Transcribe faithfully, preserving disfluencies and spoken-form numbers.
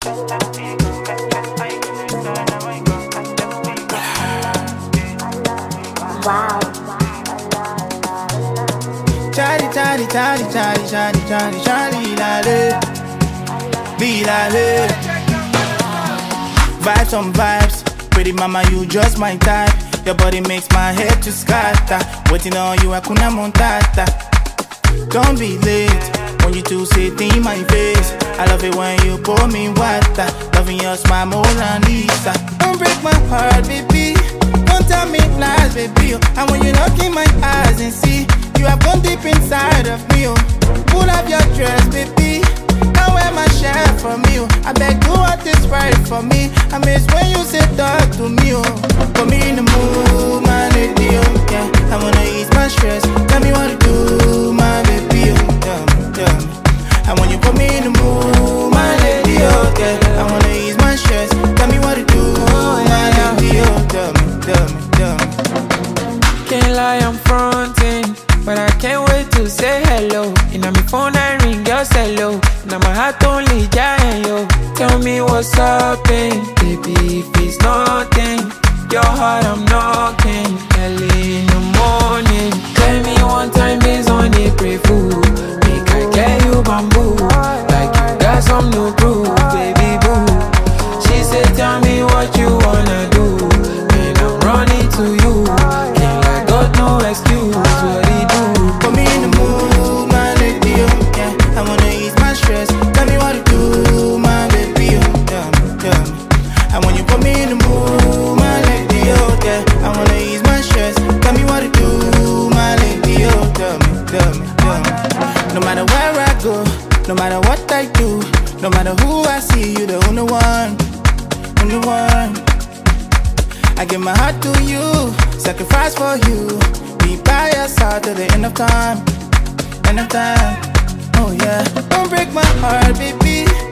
Wow. Charlie, Charlie, Charlie, Charlie, Charlie, Charlie, Charlie, lale, be lale. Vibes on vibes, pretty mama, you just my type. Your body makes my head to scatter. Waiting on you, hakuna montata. Don't be late when you two sit in my face. I love it when you pour me water. Loving your smile, Mona Lisa. Don't break my heart, baby. Don't tell me lies, baby. And when you look in my eyes and see you have gone deep inside of me, oh. Pull up your dress, baby. I wear my shirt from you. I beg you what is right for me. I miss when you say talk to me, oh. Put me in the mood, my lady, oh, yeah. I wanna ease my stress. Tell me what to do, my baby, oh, tell me, tell me. And when you put me in the mood, my lady, oh, yeah. I wanna ease my stress. Tell me what to do, my lady, oh, tell me, tell me, tell me. Can't lie, I'm fronting, but I can't wait to say hello. And on my phone I ring, girl, say hello. Now my heart only giant, yo. Tell me what's up, eh? Baby, if it's nothing, your heart I'm knocking early in the morning. Tell me one time based on the pray food. Make I get you bamboo, like you got some new proof, baby boo. She said, tell me what you wanna do, and I'm running to you. Can't I got no excuse, what he do? Put me in the mood, my lady, oh, yeah. I wanna ease my stress. Tell me what to do, my baby, oh, tell me, tell me. And when you put me in the mood, my lady, oh, yeah. I wanna ease my stress. Tell me what to do, my lady, oh, tell me, tell me, tell me. No matter where I go, no matter what I do, no matter who I see, you the only one, only one. I give my heart to you, sacrifice for you. Be by your side till the end of time, end of time. Oh yeah, don't break my heart, baby.